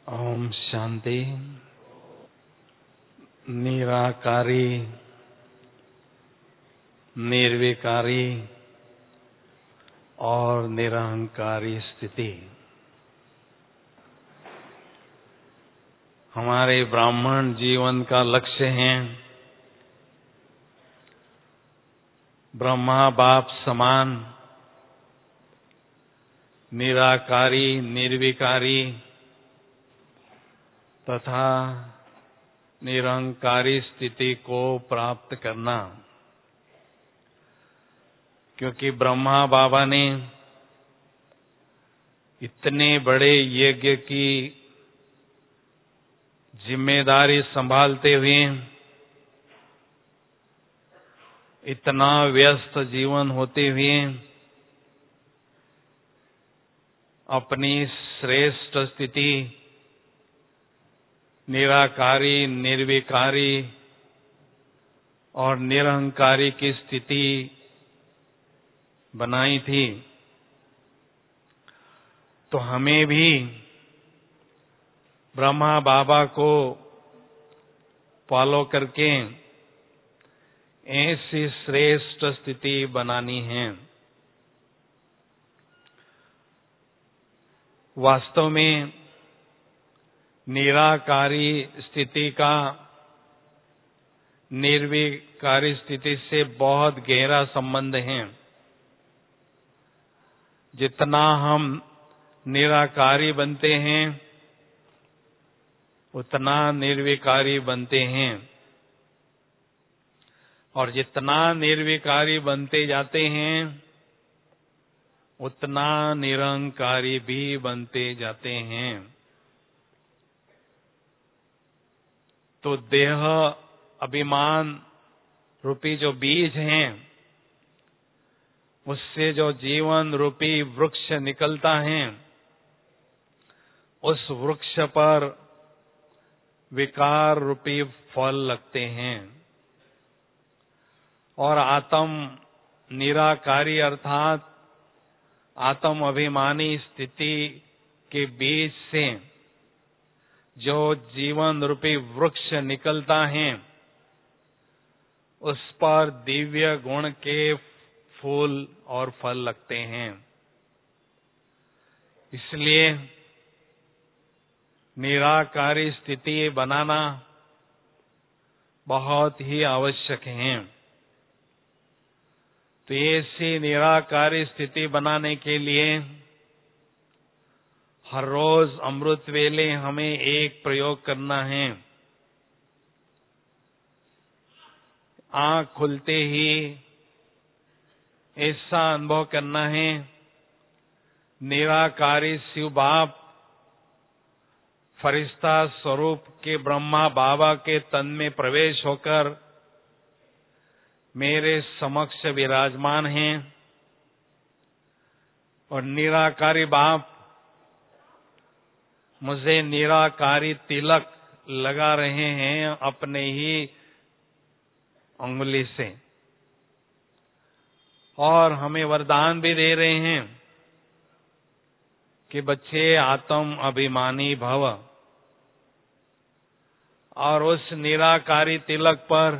ओम शांति। निराकारी, निर्विकारी और निरहंकारी स्थिति हमारे ब्राह्मण जीवन का लक्ष्य है। ब्रह्मा बाप समान निराकारी, निर्विकारी तथा निरहंकारी स्थिति को प्राप्त करना, क्योंकि ब्रह्मा बाबा ने इतने बड़े यज्ञ की जिम्मेदारी संभालते हुए, इतना व्यस्त जीवन होते हुए अपनी श्रेष्ठ स्थिति निराकारी, निर्विकारी और निरहंकारी की स्थिति बनाई थी। तो हमें भी ब्रह्मा बाबा को फॉलो करके ऐसी श्रेष्ठ स्थिति बनानी है। वास्तव में निराकारी स्थिति का निर्विकारी स्थिति से बहुत गहरा संबंध है। जितना हम निराकारी बनते हैं, उतना निर्विकारी बनते हैं, और जितना निर्विकारी बनते जाते हैं, उतना निरहंकारी भी बनते जाते हैं। तो देह अभिमान रूपी जो बीज हैं, उससे जो जीवन रूपी वृक्ष निकलता है, उस वृक्ष पर विकार रूपी फल लगते हैं। और आत्म निराकारी अर्थात आत्म अभिमानी स्थिति के बीज से जो जीवन रूपी वृक्ष निकलता है, उस पर दिव्य गुण के फूल और फल लगते हैं। इसलिए निराकारी स्थिति बनाना बहुत ही आवश्यक है। तो ऐसी निराकारी स्थिति बनाने के लिए हर रोज अमृत वेले हमें एक प्रयोग करना है। आंख खुलते ही ऐसा अनुभव करना है, निराकारी शिव बाप फरिश्ता स्वरूप के ब्रह्मा बाबा के तन में प्रवेश होकर मेरे समक्ष विराजमान हैं, और निराकारी बाप मुझे निराकारी तिलक लगा रहे हैं अपने ही उंगली से, और हमें वरदान भी दे रहे हैं कि बच्चे आत्म अभिमानी भव। और उस निराकारी तिलक पर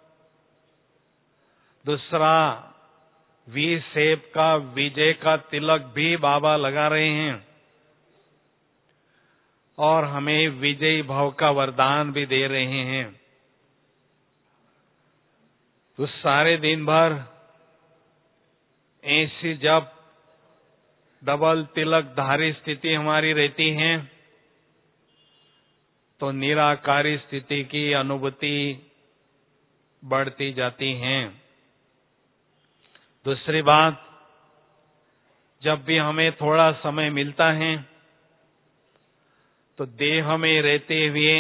दूसरा वी शेप का विजय का तिलक भी बाबा लगा रहे हैं, और हमें विजयी भाव का वरदान भी दे रहे हैं। तो सारे दिन भर ऐसी जब डबल तिलकधारी स्थिति हमारी रहती है, तो निराकारी स्थिति की अनुभूति बढ़ती जाती है। दूसरी बात, जब भी हमें थोड़ा समय मिलता है, तो देह में रहते हुए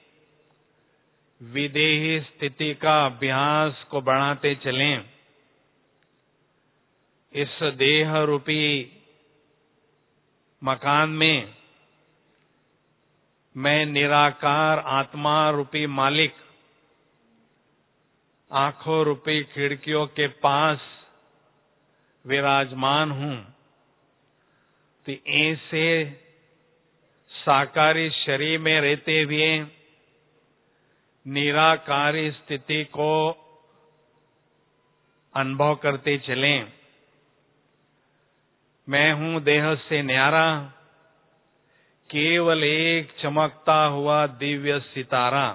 विदेही स्थिति का अभ्यास को बढ़ाते चलें। इस देह रूपी मकान में मैं निराकार आत्मा रूपी मालिक आंखों रूपी खिड़कियों के पास विराजमान हूं। तो ऐसे साकारी शरीर में रहते हुए निराकारी स्थिति को अनुभव करते चलें। मैं हूं देह से न्यारा, केवल एक चमकता हुआ दिव्य सितारा।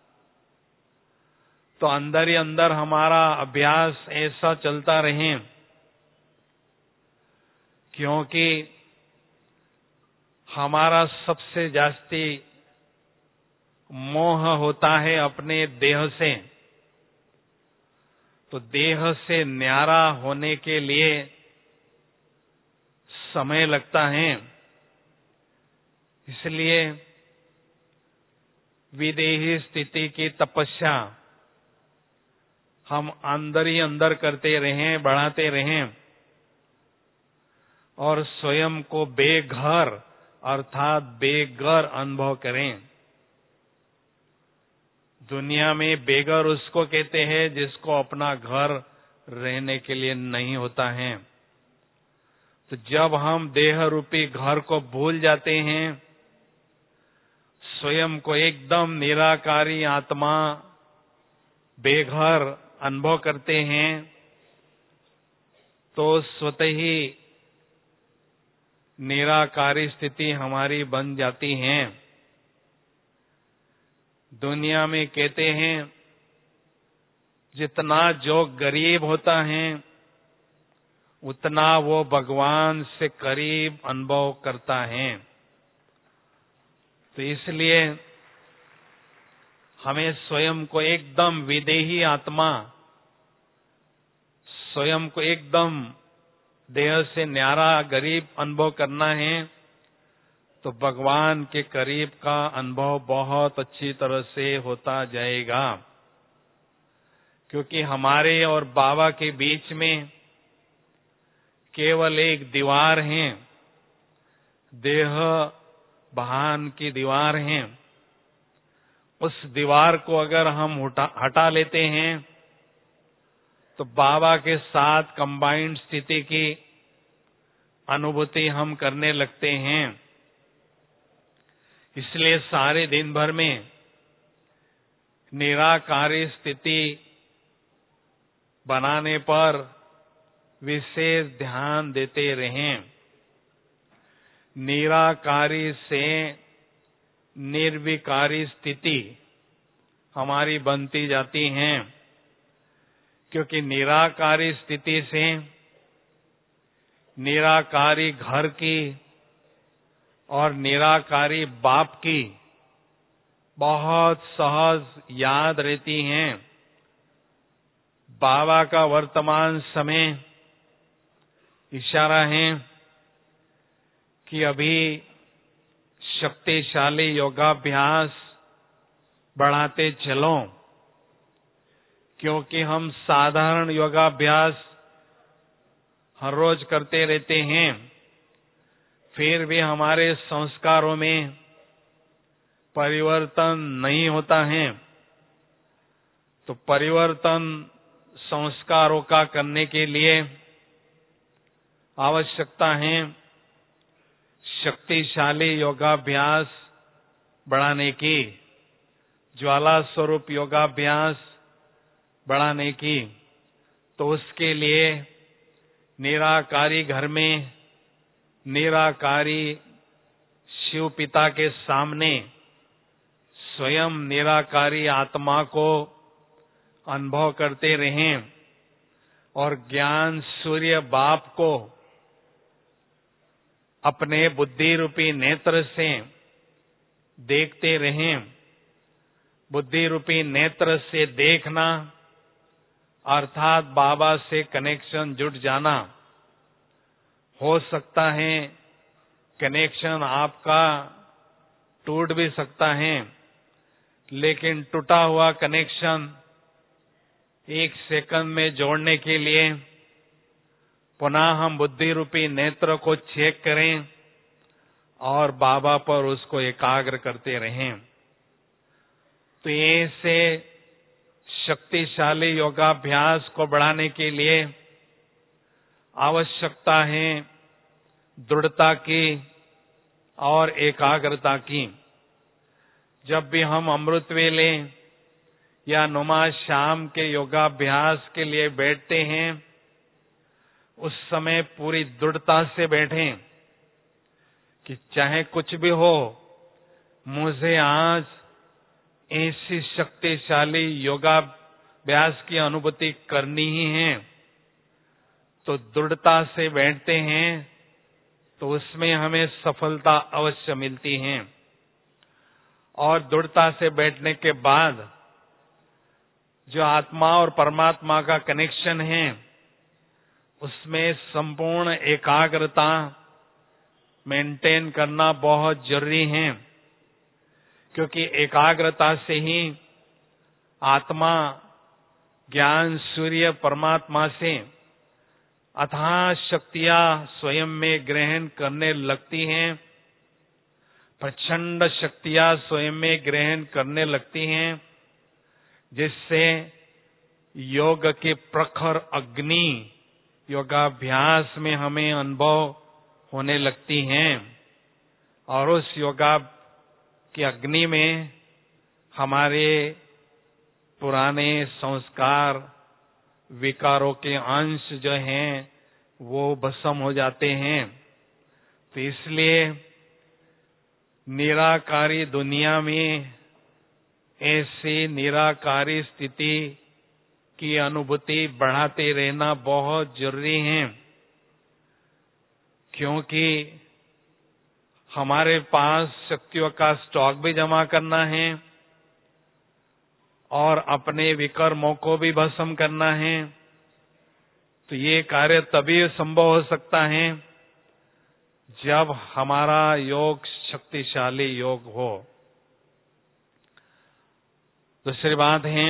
तो अंदर ही अंदर हमारा अभ्यास ऐसा चलता रहे, क्योंकि हमारा सबसे जास्ती मोह होता है अपने देह से। तो देह से न्यारा होने के लिए समय लगता है। इसलिए विदेही स्थिति की तपस्या हम अंदर ही अंदर करते रहें, बढ़ाते रहें और स्वयं को बेघर अर्थात बेघर अनुभव करें। दुनिया में बेघर उसको कहते हैं जिसको अपना घर रहने के लिए नहीं होता है। तो जब हम देह रूपी घर को भूल जाते हैं, स्वयं को एकदम निराकारी आत्मा बेघर अनुभव करते हैं, तो स्वतः ही निराकारी स्थिति हमारी बन जाती है। दुनिया में कहते हैं जितना जो गरीब होता है उतना वो भगवान से करीब अनुभव करता है। तो इसलिए हमें स्वयं को एकदम विदेही आत्मा, स्वयं को एकदम देह से न्यारा गरीब अनुभव करना है। तो भगवान के करीब का अनुभव बहुत अच्छी तरह से होता जाएगा, क्योंकि हमारे और बाबा के बीच में केवल एक दीवार है, देह भान की दीवार है। उस दीवार को अगर हम हटा लेते हैं तो बाबा के साथ कंबाइंड स्थिति की अनुभूति हम करने लगते हैं। इसलिए सारे दिन भर में निराकारी स्थिति बनाने पर विशेष ध्यान देते रहें। निराकारी से निर्विकारी स्थिति हमारी बनती जाती है, क्योंकि निराकारी स्थिति से निराकारी घर की और निराकारी बाप की बहुत सहज याद रहती हैं। बाबा का वर्तमान समय इशारा है कि अभी शक्तिशाली योगाभ्यास बढ़ाते चलो, क्योंकि हम साधारण योगाभ्यास हर रोज करते रहते हैं, फिर भी हमारे संस्कारों में परिवर्तन नहीं होता है। तो परिवर्तन संस्कारों का करने के लिए आवश्यकता है शक्तिशाली योगाभ्यास बढ़ाने की, ज्वाला स्वरूप योगाभ्यास बढ़ाने की। तो उसके लिए निराकारी घर में निराकारी शिव पिता के सामने स्वयं निराकारी आत्मा को अनुभव करते रहें और ज्ञान सूर्य बाप को अपने बुद्धि रूपी नेत्र से देखते रहें। बुद्धि रूपी नेत्र से देखना अर्थात बाबा से कनेक्शन जुट जाना। हो सकता है कनेक्शन आपका टूट भी सकता है, लेकिन टूटा हुआ कनेक्शन एक सेकंड में जोड़ने के लिए पुनः हम बुद्धि रूपी नेत्र को चेक करें और बाबा पर उसको एकाग्र करते रहें। तो ऐसे शक्तिशाली योगाभ्यास को बढ़ाने के लिए आवश्यकता है दृढ़ता की, और एकाग्रता की। जब भी हम अमृत वेले या नुमा शाम के योगाभ्यास के लिए बैठते हैं, उस समय पूरी दृढ़ता से बैठें कि चाहे कुछ भी हो, मुझे आज ऐसी शक्तिशाली योगाभ्यास की अनुभूति करनी ही है। तो दृढ़ता से बैठते हैं तो उसमें हमें सफलता अवश्य मिलती है। और दृढ़ता से बैठने के बाद जो आत्मा और परमात्मा का कनेक्शन है, उसमें संपूर्ण एकाग्रता मेंटेन करना बहुत जरूरी है, क्योंकि एकाग्रता से ही आत्मा ज्ञान सूर्य परमात्मा से अथाह शक्तियां स्वयं में ग्रहण करने लगती हैं, प्रचंड शक्तियां स्वयं में ग्रहण करने लगती हैं, जिससे योग की प्रखर अग्नि योगाभ्यास में हमें अनुभव होने लगती हैं। और उस योगा की अग्नि में हमारे पुराने संस्कार, विकारों के अंश जो हैं वो भस्म हो जाते हैं। तो इसलिए निराकारी दुनिया में ऐसी निराकारी स्थिति की अनुभूति बढ़ाते रहना बहुत जरूरी है, क्योंकि हमारे पास शक्तियों का स्टॉक भी जमा करना है और अपने विकर्मों को भी भस्म करना है। तो ये कार्य तभी संभव हो सकता है जब हमारा योग शक्तिशाली योग हो। दूसरी बात है,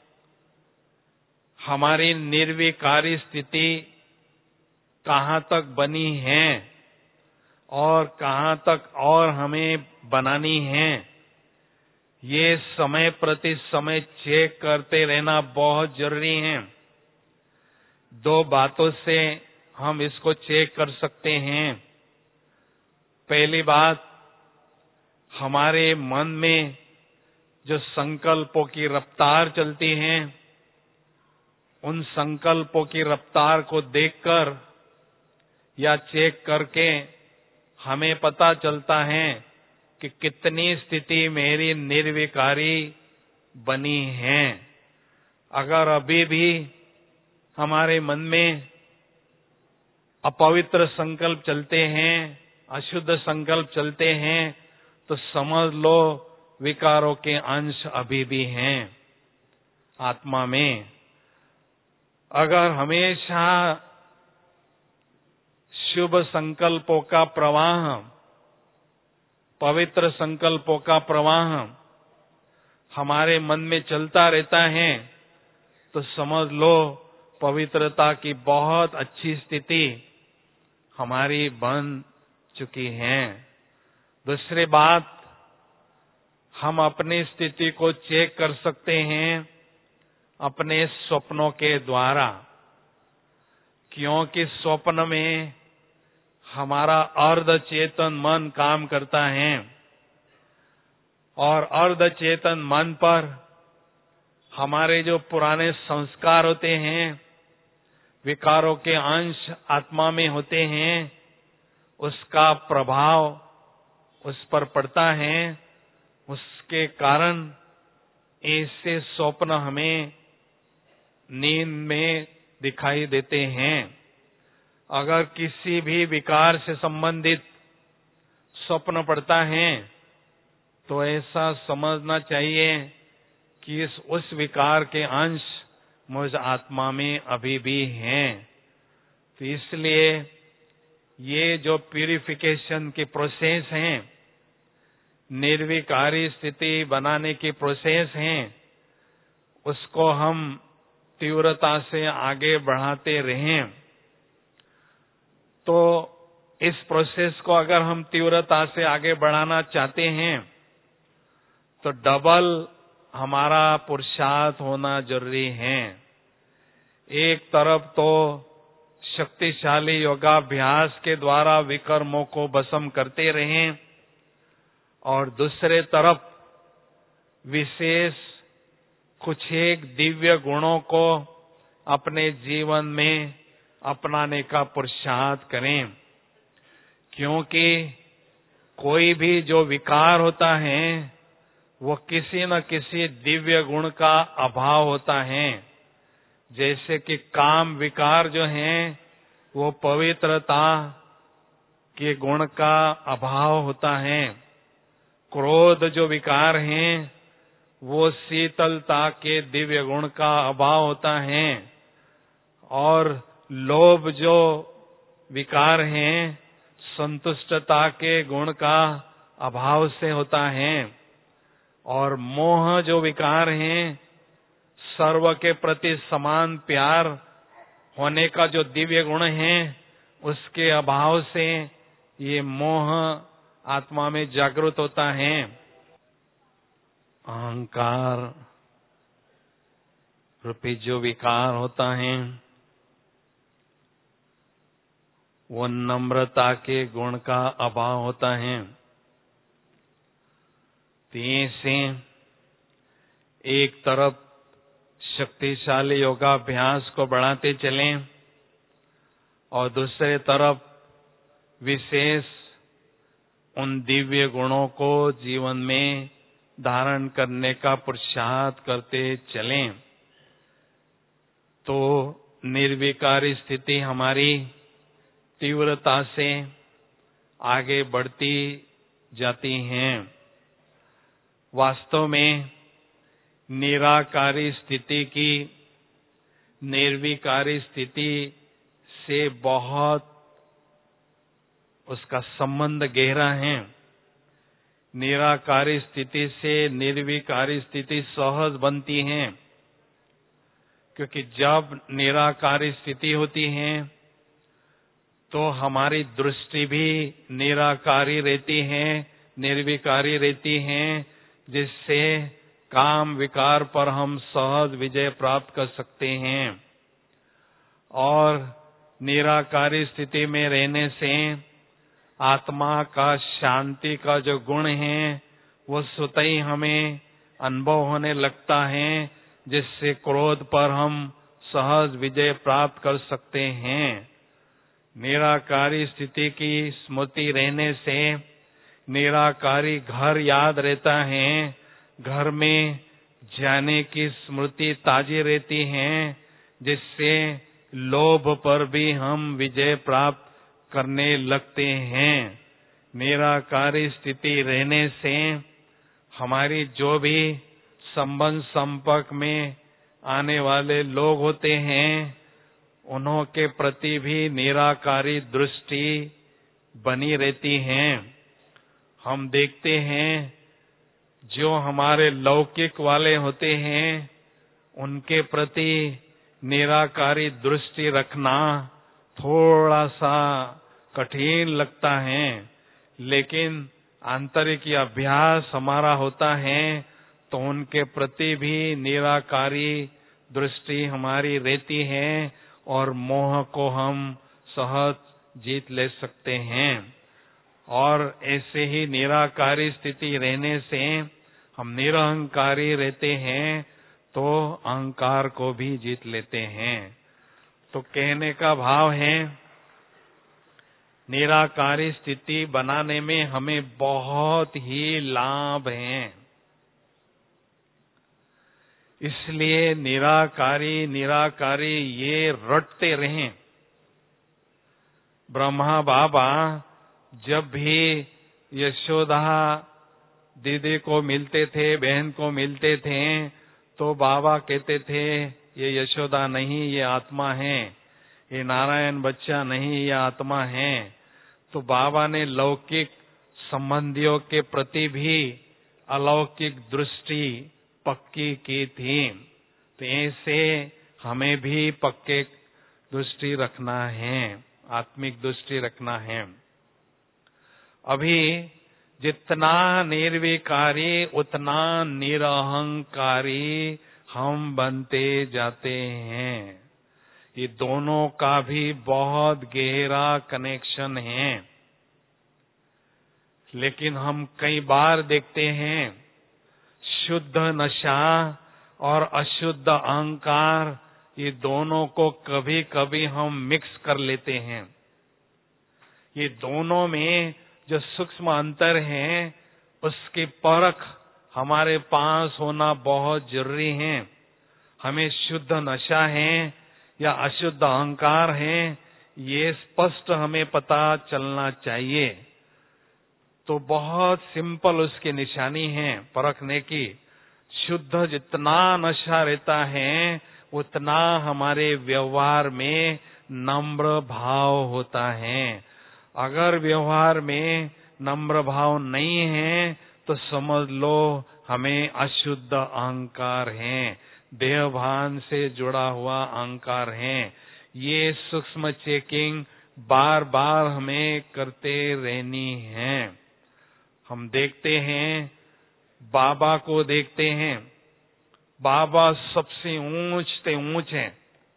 हमारी निर्विकारी स्थिति कहाँ तक बनी है और कहाँ तक और हमें बनानी है, ये समय प्रति समय चेक करते रहना बहुत जरूरी है। दो बातों से हम इसको चेक कर सकते हैं। पहली बात, हमारे मन में जो संकल्पों की रफ्तार चलती है, उन संकल्पों की रफ्तार को देखकर या चेक करके हमें पता चलता है कि कितनी स्थिति मेरी निर्विकारी बनी है। अगर अभी भी हमारे मन में अपवित्र संकल्प चलते हैं, अशुद्ध संकल्प चलते हैं, तो समझ लो विकारों के अंश अभी भी हैं आत्मा में। अगर हमेशा शुभ संकल्पों का प्रवाह, पवित्र संकल्पों का प्रवाह हमारे मन में चलता रहता है, तो समझ लो पवित्रता की बहुत अच्छी स्थिति हमारी बन चुकी है। दूसरी बात, हम अपनी स्थिति को चेक कर सकते हैं अपने स्वप्नों के द्वारा, क्योंकि स्वप्न में हमारा अर्ध चेतन मन काम करता है और अर्ध चेतन मन पर हमारे जो पुराने संस्कार होते हैं, विकारों के अंश आत्मा में होते हैं, उसका प्रभाव उस पर पड़ता है। उसके कारण ऐसे स्वप्न हमें नींद में दिखाई देते हैं। अगर किसी भी विकार से संबंधित स्वप्न पड़ता है, तो ऐसा समझना चाहिए कि उस विकार के अंश मुझ आत्मा में अभी भी हैं। तो इसलिए ये जो प्यूरिफिकेशन की प्रोसेस है, निर्विकारी स्थिति बनाने की प्रोसेस है, उसको हम तीव्रता से आगे बढ़ाते रहें। तो इस प्रोसेस को अगर हम तीव्रता से आगे बढ़ाना चाहते हैं, तो डबल हमारा पुरुषार्थ होना जरूरी है। एक तरफ तो शक्तिशाली योगाभ्यास के द्वारा विकर्मों को भस्म करते रहें, और दूसरे तरफ विशेष कुछ एक दिव्य गुणों को अपने जीवन में अपनाने का पुरुषार्थ करें, क्योंकि कोई भी जो विकार होता है वो किसी न किसी दिव्य गुण का अभाव होता है। जैसे कि काम विकार जो है वो पवित्रता के गुण का अभाव होता है, क्रोध जो विकार है वो शीतलता के दिव्य गुण का अभाव होता है, और लोभ जो विकार है संतुष्टता के गुण का अभाव से होता है, और मोह जो विकार है सर्व के प्रति समान प्यार होने का जो दिव्य गुण है उसके अभाव से ये मोह आत्मा में जागृत होता है। अहंकार रूपी जो विकार होता है वो नम्रता के गुण का अभाव होता है। से एक तरफ शक्तिशाली योगाभ्यास को बढ़ाते चलें और दूसरे तरफ विशेष उन दिव्य गुणों को जीवन में धारण करने का पुरुषार्थ करते चलें, तो निर्विकारी स्थिति हमारी तीव्रता से आगे बढ़ती जाती है। वास्तव में निराकारी स्थिति की निर्विकारी स्थिति से बहुत उसका संबंध गहरा है। निराकारी स्थिति से निर्विकारी स्थिति सहज बनती है, क्योंकि जब निराकारी स्थिति होती है तो हमारी दृष्टि भी निराकारी रहती है, निर्विकारी रहती है, जिससे काम विकार पर हम सहज विजय प्राप्त कर सकते हैं। और निराकारी स्थिति में रहने से आत्मा का शांति का जो गुण है वो स्वतः ही हमें अनुभव होने लगता है, जिससे क्रोध पर हम सहज विजय प्राप्त कर सकते हैं। निराकारी स्थिति की स्मृति रहने से निराकारी घर याद रहता है, घर में जाने की स्मृति ताजी रहती है, जिससे लोभ पर भी हम विजय प्राप्त करने लगते हैं। निराकारी स्थिति रहने से हमारी जो भी संबंध संपर्क में आने वाले लोग होते हैं उन्हों के प्रति भी निराकारी दृष्टि बनी रहती है। हम देखते हैं जो हमारे लौकिक वाले होते हैं उनके प्रति निराकारी दृष्टि रखना थोड़ा सा कठिन लगता है, लेकिन आंतरिक अभ्यास हमारा होता है तो उनके प्रति भी निराकारी दृष्टि हमारी रहती है और मोह को हम सहज जीत ले सकते हैं। और ऐसे ही निराकारी स्थिति रहने से हम निरहंकारी रहते हैं तो अहंकार को भी जीत लेते हैं। तो कहने का भाव है निराकारी स्थिति बनाने में हमें बहुत ही लाभ हैं। इसलिए निराकारी निराकारी ये रटते रहें। ब्रह्मा बाबा जब भी यशोदा दीदी को मिलते थे, बहन को मिलते थे, तो बाबा कहते थे ये यशोदा नहीं, ये आत्मा है, ये नारायण बच्चा नहीं, ये आत्मा है। तो बाबा ने लौकिक संबंधियों के प्रति भी अलौकिक दृष्टि पक्की की थी। तो ऐसे हमें भी पक्के दृष्टि रखना है, आत्मिक दृष्टि रखना है। अभी जितना निर्विकारी उतना निरहंकारी हम बनते जाते हैं। ये दोनों का भी बहुत गहरा कनेक्शन है। लेकिन हम कई बार देखते हैं शुद्ध नशा और अशुद्ध अहंकार, ये दोनों को कभी कभी हम मिक्स कर लेते हैं। ये दोनों में जो सूक्ष्म अंतर है उसकी परख हमारे पास होना बहुत जरूरी है। हमें शुद्ध नशा है या अशुद्ध अहंकार है, ये स्पष्ट हमें पता चलना चाहिए। तो बहुत सिंपल उसकी निशानी है परखने की। शुद्ध जितना नशा रहता है उतना हमारे व्यवहार में नम्र भाव होता है। अगर व्यवहार में नम्र भाव नहीं है तो समझ लो हमें अशुद्ध अहंकार है, देहभान से जुड़ा हुआ अहंकार है। ये सूक्ष्म चेकिंग बार बार हमें करते रहनी है। हम देखते हैं, बाबा को देखते हैं, बाबा सबसे ऊंच से ऊंच हैं,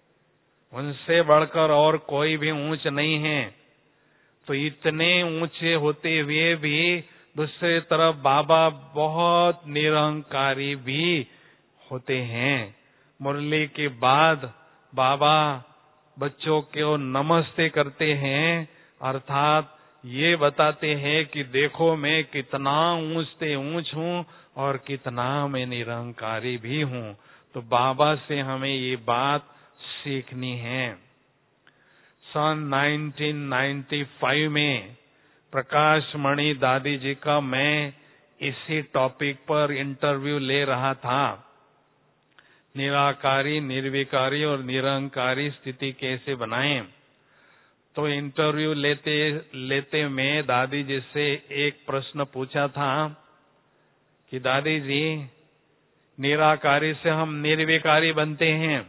उनसे बढ़कर और कोई भी ऊंच नहीं है। तो इतने ऊंचे होते हुए भी दूसरी तरफ बाबा बहुत निरहंकारी भी होते हैं। मुरली के बाद बाबा बच्चों को नमस्ते करते हैं, अर्थात ये बताते हैं कि देखो मैं कितना ऊंच से ऊंच हूं और कितना मैं निरहंकारी भी हूं। तो बाबा से हमें ये बात सीखनी है। सन 1995 में प्रकाश मणि दादी जी का मैं इसी टॉपिक पर इंटरव्यू ले रहा था। निराकारी, निर्विकारी और निरहंकारी स्थिति कैसे बनाएं। तो इंटरव्यू लेते में दादी जी से एक प्रश्न पूछा था कि दादी जी, निराकारी से हम निर्विकारी बनते हैं।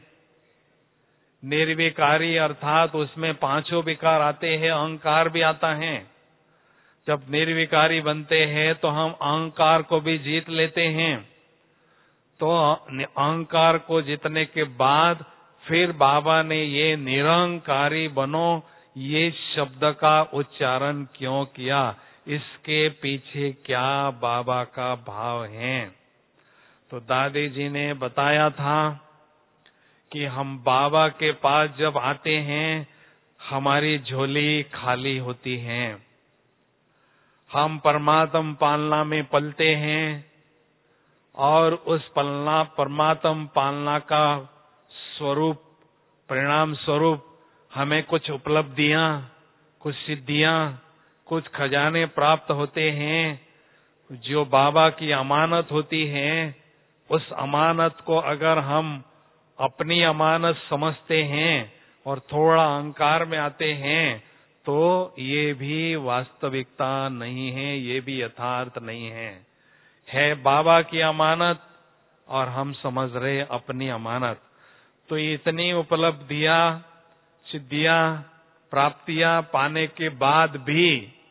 निर्विकारी अर्थात उसमें पांचों विकार आते हैं, अहंकार भी आता है। जब निर्विकारी बनते हैं तो हम अहंकार को भी जीत लेते हैं। तो अहंकार को जीतने के बाद फिर बाबा ने ये निरहंकारी बनो ये शब्द का उच्चारण क्यों किया, इसके पीछे क्या बाबा का भाव है। तो दादी जी ने बताया था कि हम बाबा के पास जब आते हैं हमारी झोली खाली होती है। हम परमात्म पालना में पलते हैं और उस परमात्म पालना का स्वरूप, परिणाम स्वरूप हमें कुछ उपलब्धियां, कुछ सिद्धियां, कुछ खजाने प्राप्त होते हैं। जो बाबा की अमानत होती है, उस अमानत को अगर हम अपनी अमानत समझते हैं और थोड़ा अहंकार में आते हैं तो ये भी वास्तविकता नहीं है, ये भी यथार्थ नहीं है बाबा की अमानत और हम समझ रहे अपनी अमानत। तो इतनी उपलब्धियां, सिद्धियां, प्राप्तियां पाने के बाद भी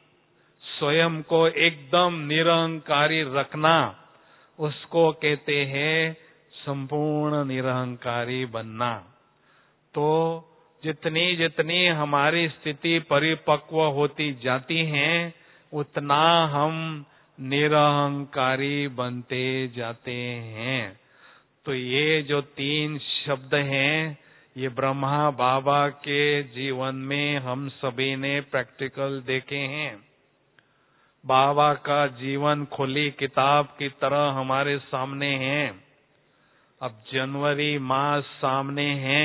स्वयं को एकदम निरहंकारी रखना, उसको कहते हैं संपूर्ण निरहंकारी बनना। तो जितनी जितनी हमारी स्थिति परिपक्व होती जाती है उतना हम निरहंकारी बनते जाते हैं। तो ये जो 3 शब्द हैं, ये ब्रह्मा बाबा के जीवन में हम सभी ने प्रैक्टिकल देखे हैं। बाबा का जीवन खुली किताब की तरह हमारे सामने है। अब जनवरी मास सामने है।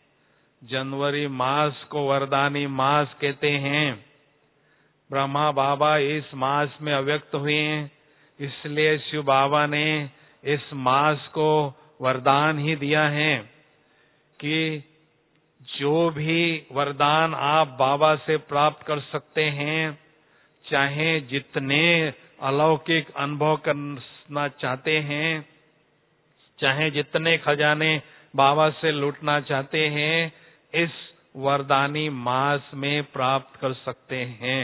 जनवरी मास को वरदानी मास कहते हैं। ब्रह्मा बाबा इस मास में अव्यक्त हुए हैं, इसलिए शिव बाबा ने इस मास को वरदान ही दिया है कि जो भी वरदान आप बाबा से प्राप्त कर सकते हैं, चाहे जितने अलौकिक अनुभव करना चाहते हैं, चाहे जितने खजाने बाबा से लूटना चाहते हैं, इस वरदानी मास में प्राप्त कर सकते हैं।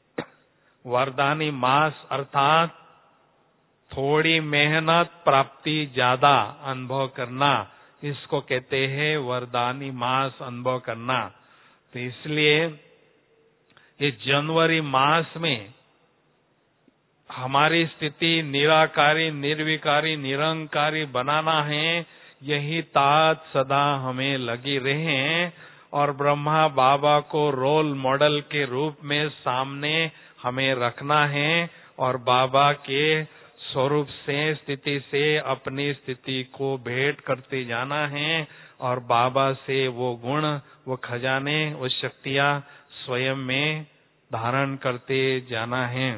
वरदानी मास अर्थात थोड़ी मेहनत, प्राप्ति ज्यादा अनुभव करना, इसको कहते हैं वरदानी मास अनुभव करना। तो इसलिए ये जनवरी मास में हमारी स्थिति निराकारी, निर्विकारी, निरंकारी बनाना है, यही तात सदा हमें लगी रहे और ब्रह्मा बाबा को रोल मॉडल के रूप में सामने हमें रखना है और बाबा के स्वरूप से, स्थिति से अपनी स्थिति को भेंट करते जाना है और बाबा से वो गुण, वो खजाने, वो शक्तियां स्वयं में धारण करते जाना है।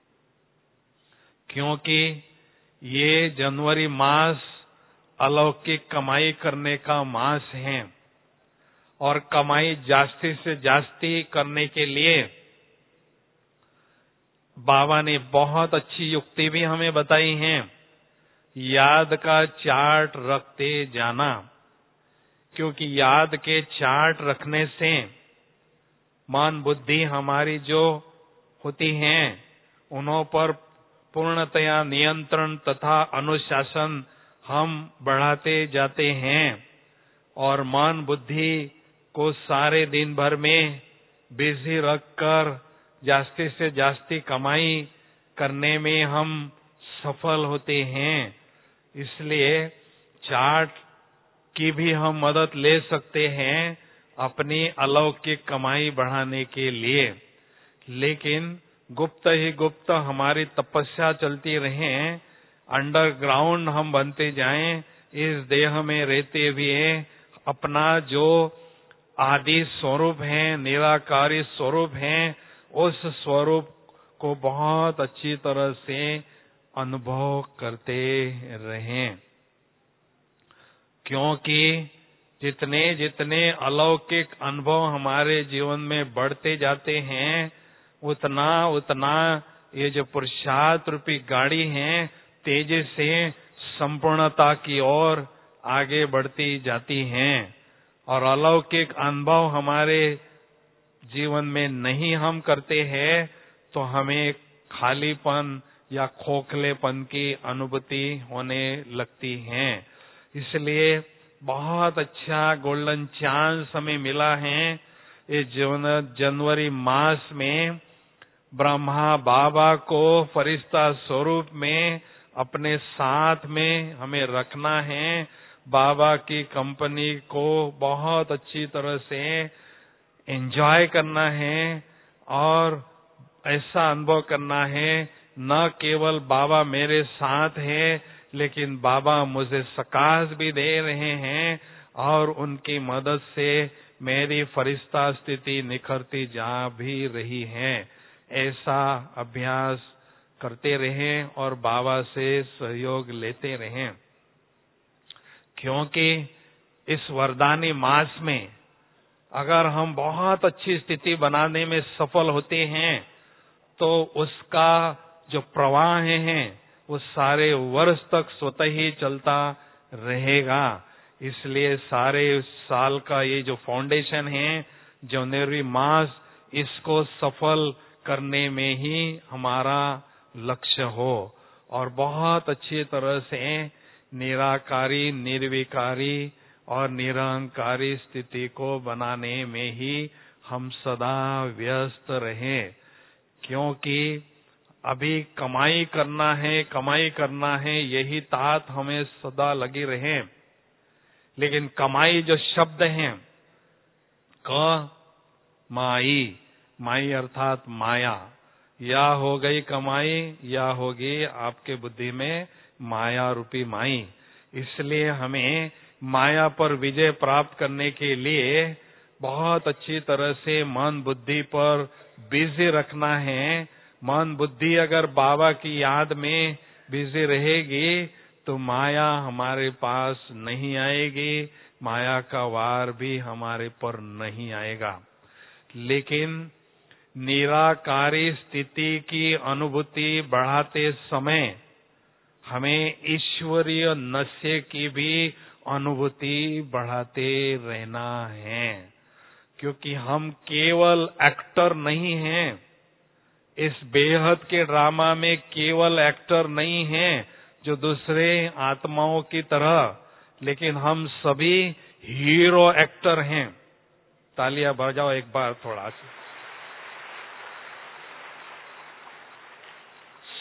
क्योंकि ये जनवरी मास अलौकिक कमाई करने का मास है और कमाई जास्ती से जास्ती करने के लिए बाबा ने बहुत अच्छी युक्ति भी हमें बताई है। याद का चार्ट रखते जाना, क्योंकि याद के चार्ट रखने से मन बुद्धि हमारी जो होती हैं उन्हों पर पूर्णतया नियंत्रण तथा अनुशासन हम बढ़ाते जाते हैं और मन बुद्धि को सारे दिन भर में बिजी रखकर जास्ती से जास्ती कमाई करने में हम सफल होते हैं। इसलिए चार्ट की भी हम मदद ले सकते हैं अपनी अलौकिक कमाई बढ़ाने के लिए, लेकिन गुप्त ही गुप्त हमारी तपस्या चलती रहे, अंडरग्राउंड हम बनते जाएं, इस देह में रहते हुए अपना जो आदि स्वरूप है, निराकारी स्वरूप है, उस स्वरूप को बहुत अच्छी तरह से अनुभव करते रहें। क्योंकि जितने जितने अलौकिक अनुभव हमारे जीवन में बढ़ते जाते हैं, उतना उतना ये जो पुरुषार्थ रूपी गाड़ी है तेजी से संपूर्णता की ओर आगे बढ़ती जाती हैं और अलौकिक अनुभव हमारे जीवन में नहीं हम करते हैं तो हमें खालीपन या खोखलेपन की अनुभूति होने लगती है। इसलिए बहुत अच्छा गोल्डन चांस हमें मिला है इस जनवरी मास में ब्रह्मा बाबा को फरिश्ता स्वरूप में अपने साथ में हमें रखना है। बाबा की कंपनी को बहुत अच्छी तरह से एंजॉय करना है और ऐसा अनुभव करना है, न केवल बाबा मेरे साथ है लेकिन बाबा मुझे सकाश भी दे रहे हैं और उनकी मदद से मेरी फरिश्ता स्थिति निखरती जा भी रही है। ऐसा अभ्यास करते रहें और बाबा से सहयोग लेते रहें, क्योंकि इस वरदानी मास में अगर हम बहुत अच्छी स्थिति बनाने में सफल होते हैं तो उसका जो प्रवाह है वो सारे वर्ष तक स्वतः ही चलता रहेगा। इसलिए सारे साल का ये जो फाउंडेशन है जनवरी मास, इसको सफल करने में ही हमारा लक्ष्य हो और बहुत अच्छी तरह से निराकारी, निर्विकारी और निरंकारी स्थिति को बनाने में ही हम सदा व्यस्त रहें। क्योंकि अभी कमाई करना है यही तात हमें सदा लगी रहे, लेकिन कमाई जो शब्द है माई अर्थात माया, या हो गई कमाई या होगी आपके बुद्धि में माया रूपी माई। इसलिए हमें माया पर विजय प्राप्त करने के लिए बहुत अच्छी तरह से मन बुद्धि पर बिजी रखना है। मन बुद्धि अगर बाबा की याद में बिजी रहेगी तो माया हमारे पास नहीं आएगी, माया का वार भी हमारे पर नहीं आएगा। लेकिन निराकारी स्थिति की अनुभूति बढ़ाते समय हमें ईश्वरीय नशे की भी अनुभूति बढ़ाते रहना है, क्योंकि हम केवल एक्टर नहीं हैं, इस बेहद के ड्रामा में केवल एक्टर नहीं हैं जो दूसरे आत्माओं की तरह, लेकिन हम सभी हीरो एक्टर हैं। तालियां बजाओ एक बार थोड़ा सा।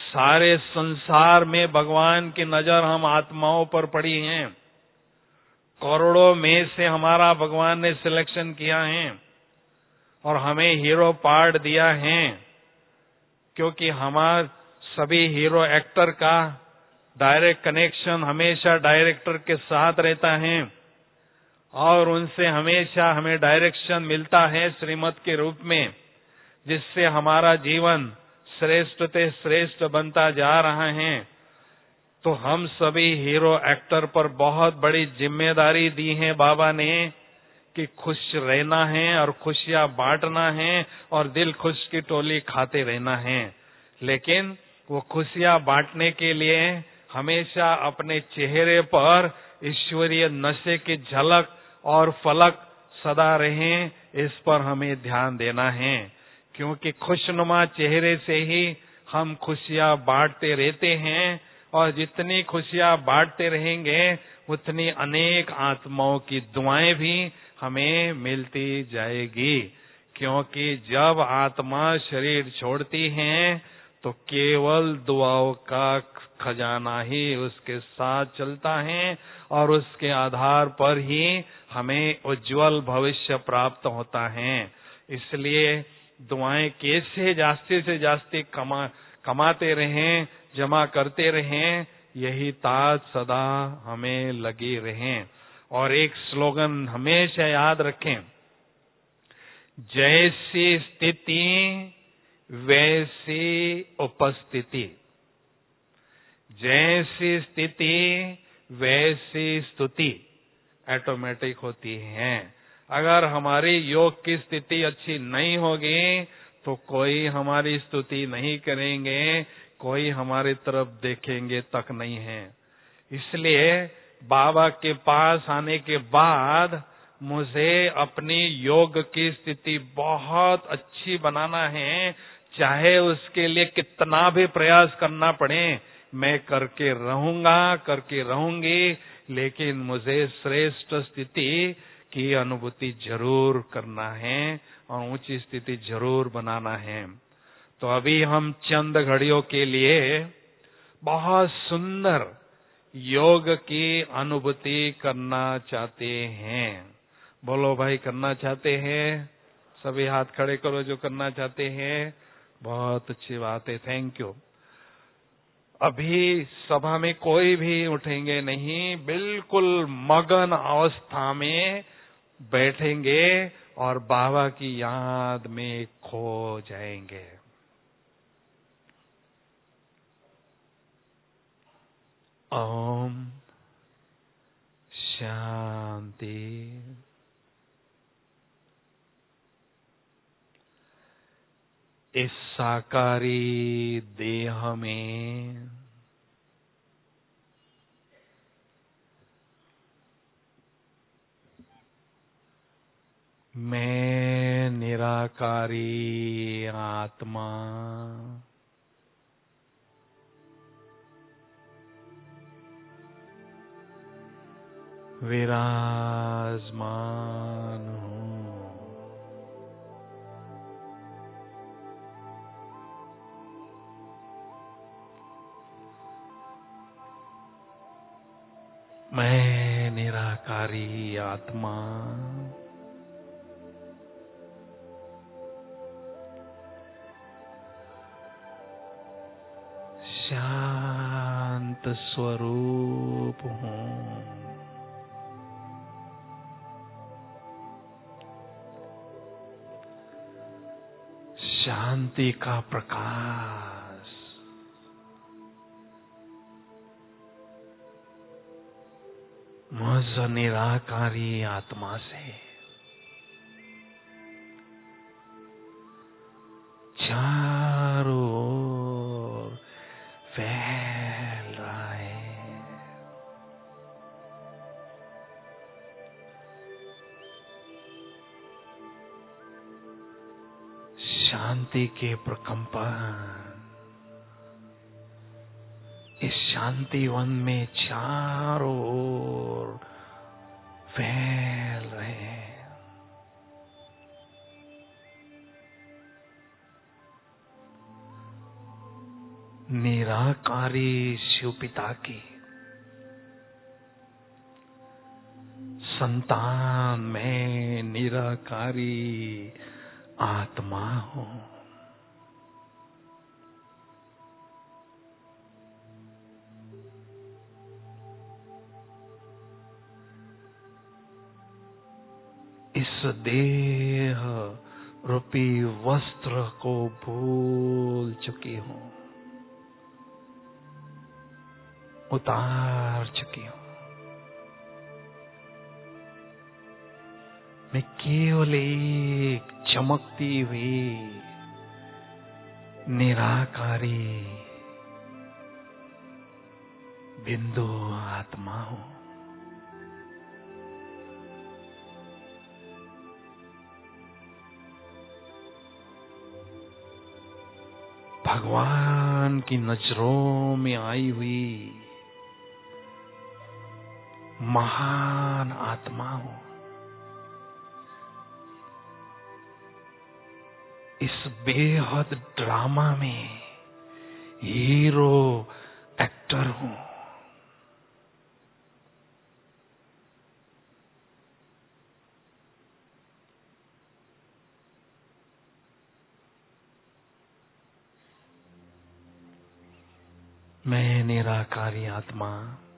सारे संसार में भगवान की नजर हम आत्माओं पर पड़ी है। करोड़ों में से हमारा भगवान ने सिलेक्शन किया है और हमें हीरो पार्ट दिया है, क्योंकि हमारे सभी हीरो एक्टर का डायरेक्ट कनेक्शन हमेशा डायरेक्टर के साथ रहता है और उनसे हमेशा हमें डायरेक्शन मिलता है श्रीमत के रूप में, जिससे हमारा जीवन श्रेष्ठ से श्रेष्ठ बनता जा रहा है। तो हम सभी हीरो एक्टर पर बहुत बड़ी जिम्मेदारी दी है बाबा ने कि खुश रहना है और खुशियां बांटना है और दिल खुश की टोली खाते रहना है। लेकिन वो खुशियां बांटने के लिए हमेशा अपने चेहरे पर ईश्वरीय नशे की झलक और फलक सदा रहें, इस पर हमें ध्यान देना है, क्योंकि खुशनुमा चेहरे से ही हम खुशियां बांटते रहते हैं और जितनी खुशियां बांटते रहेंगे उतनी अनेक आत्माओं की दुआएं भी हमें मिलती जाएगी। क्योंकि जब आत्मा शरीर छोड़ती है तो केवल दुआओं का खजाना ही उसके साथ चलता है और उसके आधार पर ही हमें उज्जवल भविष्य प्राप्त होता है। इसलिए दुआएं कैसे जास्ती से जास्ती कमाते रहें, जमा करते रहें, यही ताज सदा हमें लगी रहें। और एक स्लोगन हमेशा याद रखें, जैसी स्थिति वैसी उपस्थिति, जैसी स्थिति वैसी स्तुति ऑटोमेटिक होती है। अगर हमारी योग की स्थिति अच्छी नहीं होगी तो कोई हमारी स्तुति नहीं करेंगे, कोई हमारी तरफ देखेंगे तक नहीं है। इसलिए बाबा के पास आने के बाद मुझे अपनी योग की स्थिति बहुत अच्छी बनाना है, चाहे उसके लिए कितना भी प्रयास करना पड़े, मैं करके रहूंगा, करके रहूंगी, लेकिन मुझे श्रेष्ठ स्थिति की अनुभूति जरूर करना है और ऊंची स्थिति जरूर बनाना है। तो अभी हम चंद घड़ियों के लिए बहुत सुंदर योग की अनुभूति करना चाहते हैं। बोलो भाई, करना चाहते हैं? सभी हाथ खड़े करो जो करना चाहते हैं। बहुत अच्छी बात है, थैंक यू। अभी सभा में कोई भी उठेंगे नहीं, बिल्कुल मगन अवस्था में बैठेंगे और बाबा की याद में खो जाएंगे। ओम शांति। इस साकारी देह में मैं निराकारी आत्मा विराजमान हूँ। मैं निराकारी आत्मा शांत स्वरूप हूँ। शांति का प्रकाश मुझ निराकारी आत्मा से चारों ओर फैल रहा है। शांति के प्रकंपन इस शांति वन में चारों ओर फैल रहे हैं। निराकारी शिव पिता की संतान, मैं निराकारी आत्मा हूं। इस देह रूपी वस्त्र को भूल चुकी हूं, उतार चुकी हूं। मैं केवल एक चमकती हुई निराकारी बिंदु आत्मा हूं। भगवान की नजरों में आई हुई महान आत्मा हूं। इस बेहद ड्रामा में हीरो एक्टर हूं। मैं निराकारी आत्मा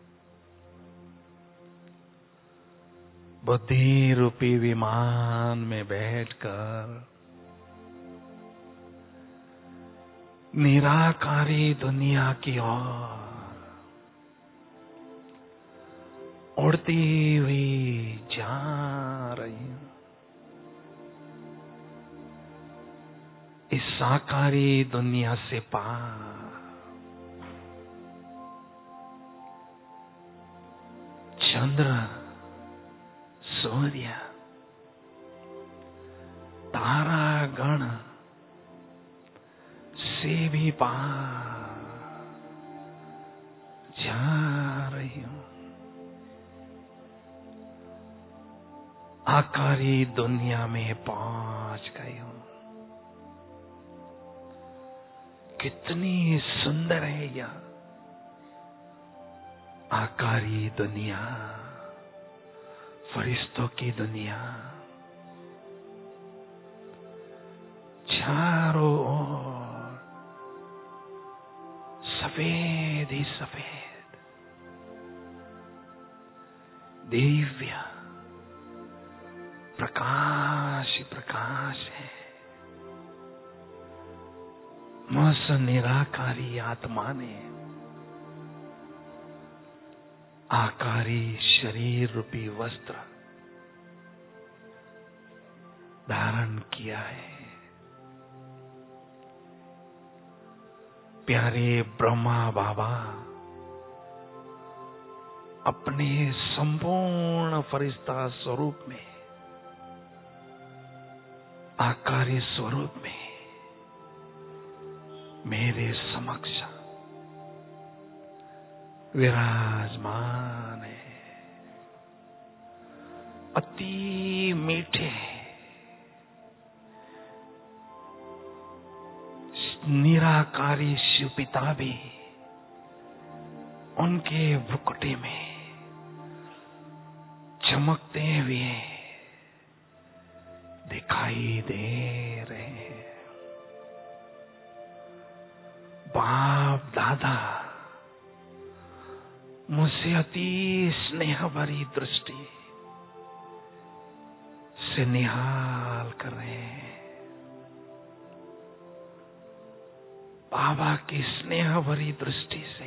बुद्धि रूपी विमान में बैठकर निराकारी दुनिया की ओर उड़ती हुई जा रही हूं। इस साकारी दुनिया से पार चंद्र, सूर्य, तारागण से भी पार जा रही हूं। आकारी दुनिया में पहुंच गई हूं। कितनी सुंदर है यह आकारी दुनिया, फरिश्तों की दुनिया। चारों ओर सफेद ही सफेद, दिव्य प्रकाश ही प्रकाश है। मुझ निराकारी आत्मा ने आकारी शरीर रूपी वस्त्र धारण किया है। प्यारे ब्रह्मा बाबा अपने संपूर्ण फरिश्ता स्वरूप में, आकारी स्वरूप में मेरे समक्ष विराजमान है। अति मीठे निराकारी शिव पिता भी उनके भुकुटे में चमकते हुए दिखाई दे रहे हैं। बाप दादा मुझसे अति स्नेह भरी दृष्टि से निहाल कर रहे हैं। बाबा की स्नेह भरी दृष्टि से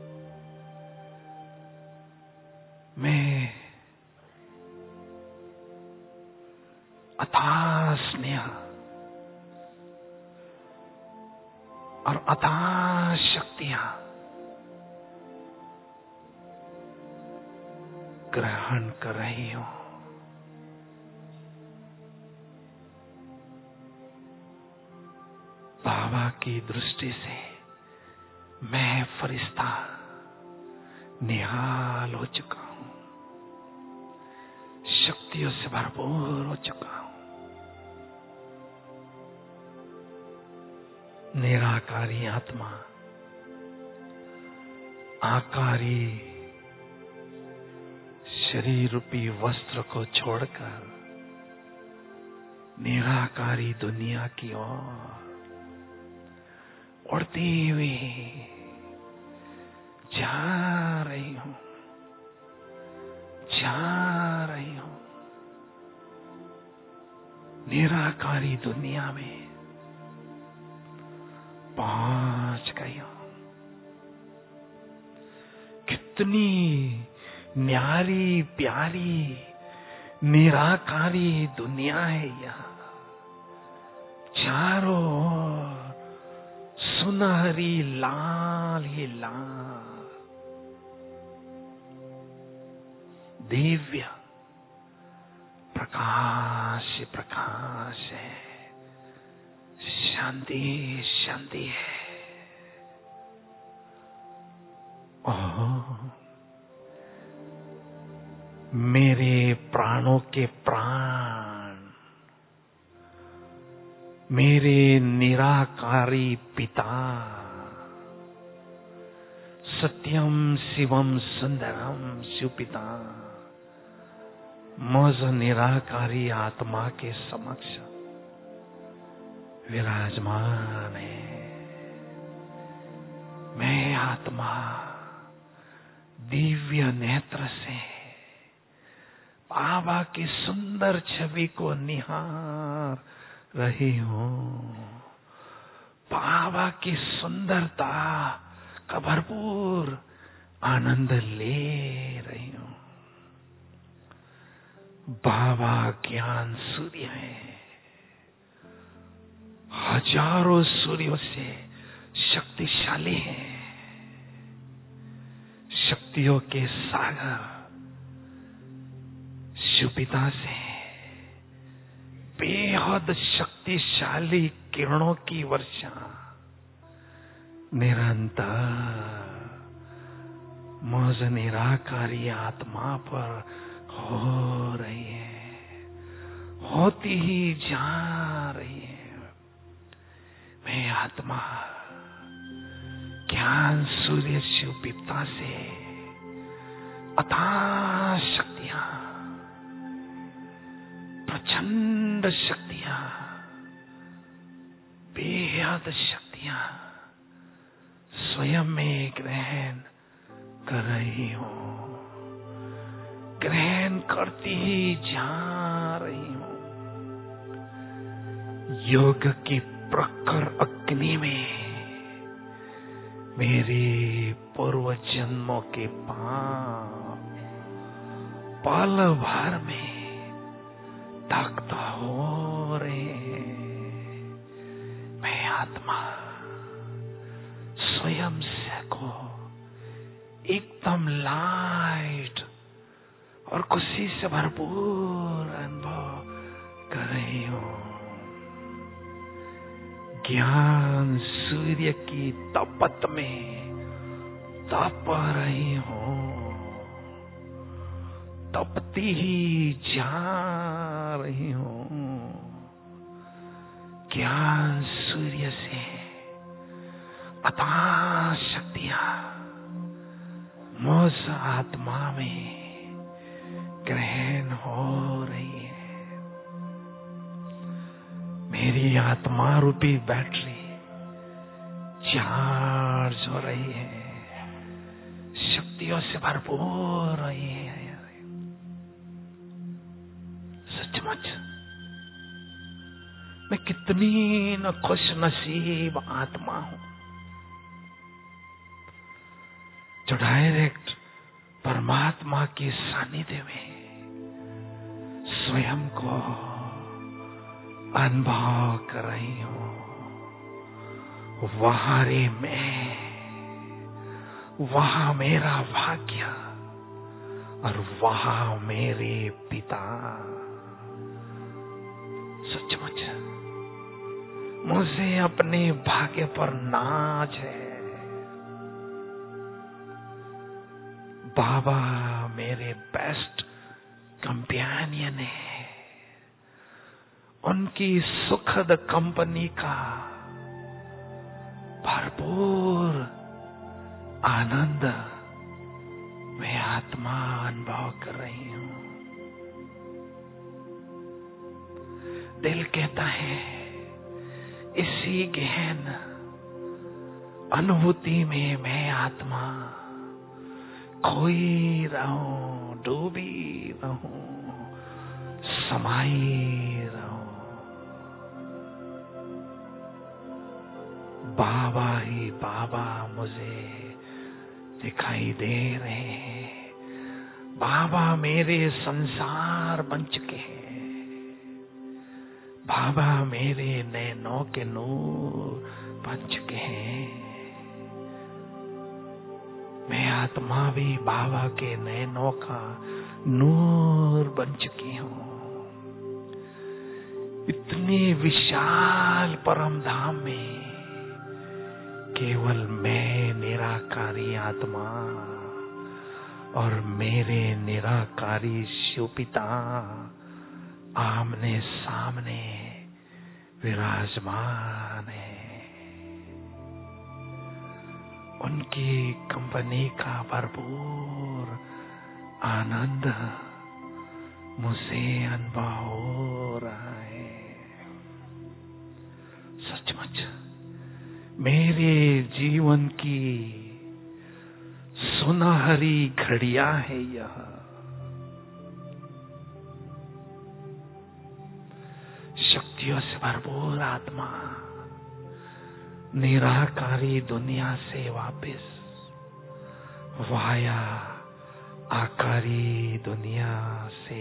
मैं अथाह स्नेह और अथाह शक्तियां ग्रहण कर रही हूं। बाबा की दृष्टि से मैं फरिश्ता निहाल हो चुका हूं, शक्तियों से भरपूर हो चुका हूं। निराकारी आत्मा आकारी शरीर रूपी वस्त्र को छोड़कर निराकारी दुनिया की ओर उड़ती हुई जा रही हूं, जा रही हूं। निराकारी दुनिया में पहुंच गई हूं। कितनी न्यारी प्यारी निराकारी दुनिया है यह। चारों ओर सुनहरी लाल ही लाल, दिव्य प्रकाश प्रकाश है, शांति शांति है। ओह, मेरे प्राणों के प्राण, मेरे निराकारी पिता, सत्यम शिवम सुंदरम शिवपिता मुझ निराकारी आत्मा के समक्ष विराजमान है। मैं आत्मा दिव्य नेत्र से बाबा की सुंदर छवि को निहार रही हूं। बाबा की सुंदरता का भरपूर आनंद ले रही हूं। बाबा ज्ञान सूर्य है, हजारों सूर्यों से शक्तिशाली है। शक्तियों के सागर शिवपिता से बेहद शक्तिशाली किरणों की वर्षा निरंतर मुझ निराकारी आत्मा पर हो रही है, होती ही जा रही है। मैं आत्मा ज्ञान सूर्य शिवपिता से अथाह शक्तियां, प्रचंड शक्तियां, बेहद शक्तियां स्वयं में ग्रहण कर रही हूं, ग्रहण करती ही जा रही हूं। योग की प्रखर अग्नि में मेरे पूर्व जन्मों के पाप पल भर में दग्ध हो रहे हैं। मैं आत्मा स्वयं से को एकदम लाइट और खुशी से भरपूर अनुभव कर रही हूं। ज्ञान सूर्य की तपत में तप रही हूं, तपती ही जा रही हूं। ज्ञान सूर्य से अथाह शक्तियां मुझ आत्मा में ग्रहण हो रही है। मेरी आत्मा रूपी बैटरी चार्ज हो रही है, शक्तियों से भरपूर रही है। सचमुच मैं कितनी न खुश नसीब आत्मा हूं जो डायरेक्ट परमात्मा के सानिध्य में स्वयं को अनुभव कर रही हूं। वहां रे मैं, वहां मेरा भाग्य और वहां मेरे पिता। सचमुच मुझे अपने भाग्य पर नाज है। बाबा मेरे बेस्ट कंपेनियन है। उनकी सुखद कंपनी का भरपूर आनंद मैं आत्मा अनुभव कर रही हूं। दिल कहता है इसी गहन अनुभूति में मैं आत्मा खोई रहूं, डूबी रहूं, समाई रहूं। बाबा ही बाबा मुझे दिखाई दे रहे हैं। बाबा मेरे संसार बन चुके हैं। बाबा मेरे नैनों के नूर बन चुके हैं। मैं आत्मा भी बाबा के नैनों का नूर बन चुकी हूं। इतने विशाल परम धाम में केवल मैं निराकारी आत्मा और मेरे निराकारी शिव पिता आमने सामने विराजमान है। उनकी कंपनी का भरपूर आनंद मुझे अनुभव हो रहा है। सचमुच मेरे जीवन की सुनहरी घड़ियां है यह। शक्तियों से भरपूर आत्मा निराकारी दुनिया से वापस वाया आकारी दुनिया से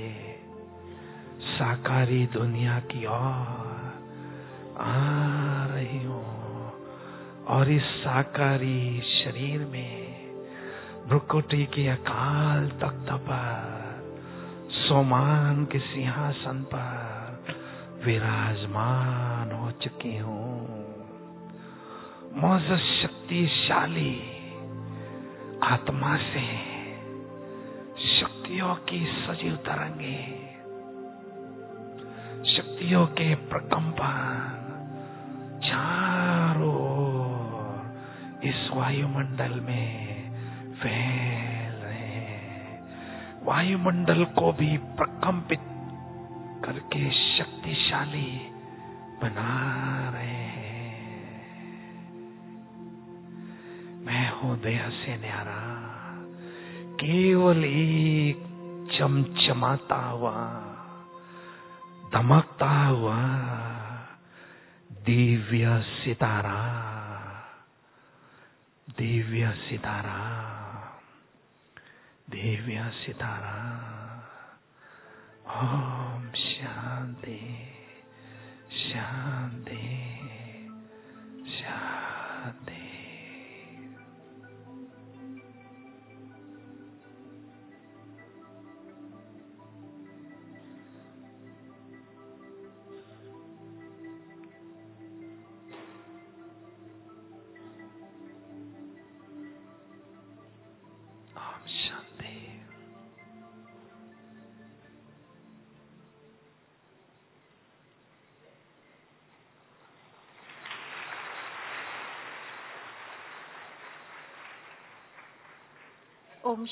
साकारी दुनिया की ओर आ रही हूं। और इस साकारी शरीर में भ्रुकुटी के अकाल तख्त पर सोमान के सिंहासन पर विराजमान हो चुकी हूं। मौज शक्तिशाली आत्मा से शक्तियों की सजीव तरंगे, शक्तियों के प्रकंपन चारों ओर इस वायुमंडल में फैल रहे हैं। वायुमंडल को भी प्रकंपित करके शक्तिशाली बना रहे हैं। मैं हूं देह से न्यारा, केवल एक चमचमाता हुआ, धमकता हुआ दिव्य सितारा, दिव्य सितारा, दिव्य सितारा। ओम शांति शांति शांति। ओम